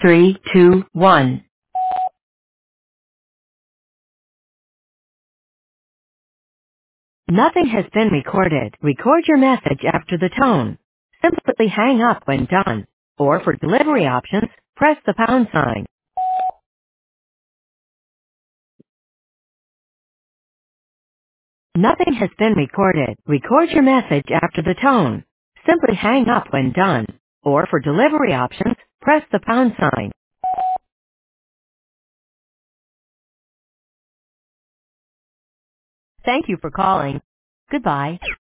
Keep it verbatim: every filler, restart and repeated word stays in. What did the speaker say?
Three, two, one. Nothing has been recorded. Record your message after the tone. Simply hang up when done. Or for delivery options, press the pound sign. Nothing has been recorded. Record your message after the tone. Simply hang up when done. Or for delivery options, press the pound sign. Thank you for calling. Goodbye.